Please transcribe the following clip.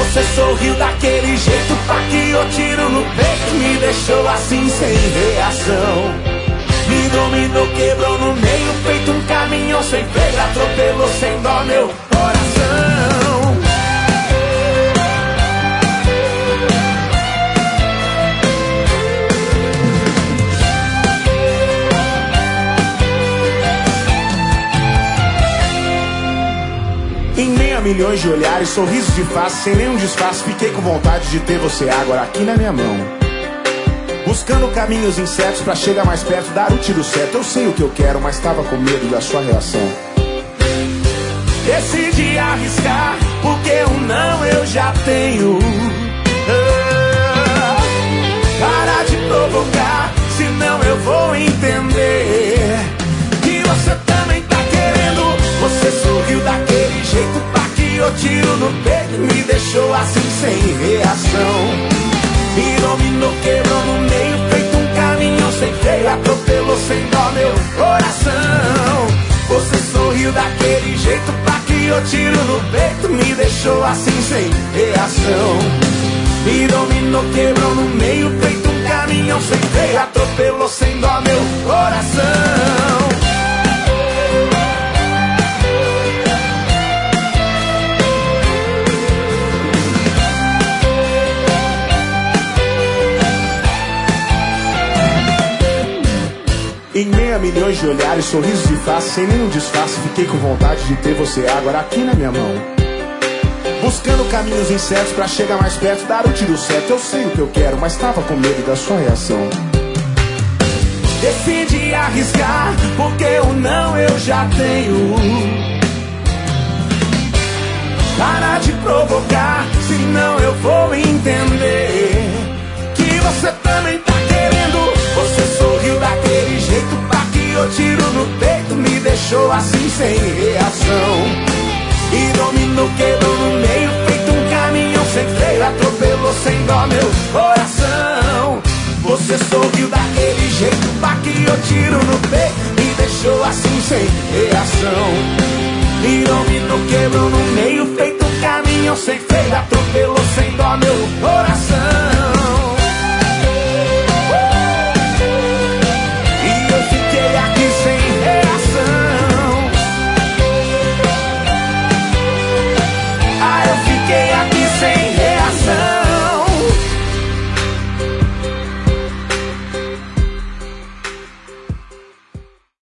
Você sorriu daquele jeito, taqueou tiro no peito, me deixou assim sem reação. Me dominou, quebrou no meio, feito um caminhão sem freio, atropelou sem dó meu coração. Em meio a milhões de olhares, sorrisos de face, sem nenhum disfarce, fiquei com vontade de ter você agora aqui na minha mão. Buscando caminhos incertos pra chegar mais perto, dar o tiro certo. Eu sei o que eu quero, mas tava com medo da sua reação. Decidi arriscar, porque um não eu já tenho. Para de provocar, senão eu vou entender que você também tá querendo. Você sorriu daquele jeito, taqueou tiro no peito, me deixou assim sem reação. Me dominou, quebrou no meio, feito um caminhão sem freio, atropelou sem dó meu coração. Você sorriu daquele jeito, taqueou tiro no peito, me deixou assim sem reação. Me dominou, quebrou no meio, feito um caminhão sem freio, atropelou sem dó meu coração. Em meio a milhões de olhares, sorrisos de face, sem nenhum disfarce, fiquei com vontade de ter você agora aqui na minha mão. Buscando caminhos incertos pra chegar mais perto, dar o tiro certo. Eu sei o que eu quero, mas tava com medo da sua reação. Decidi arriscar, porque o não eu já tenho. Para de provocar, senão eu vou entender que você também tá querendo. Você sorriu daquele jeito, taqueou tiro no peito, me deixou assim sem reação. E dominou, quebrou no meio, feito um caminhão sem freio, atropelou sem dó meu coração. Você sorriu daquele jeito, taqueou tiro no peito, me deixou assim sem reação. E dominou, quebrou no meio, feito um caminhão sem freio, atropelou sem dó meu coração.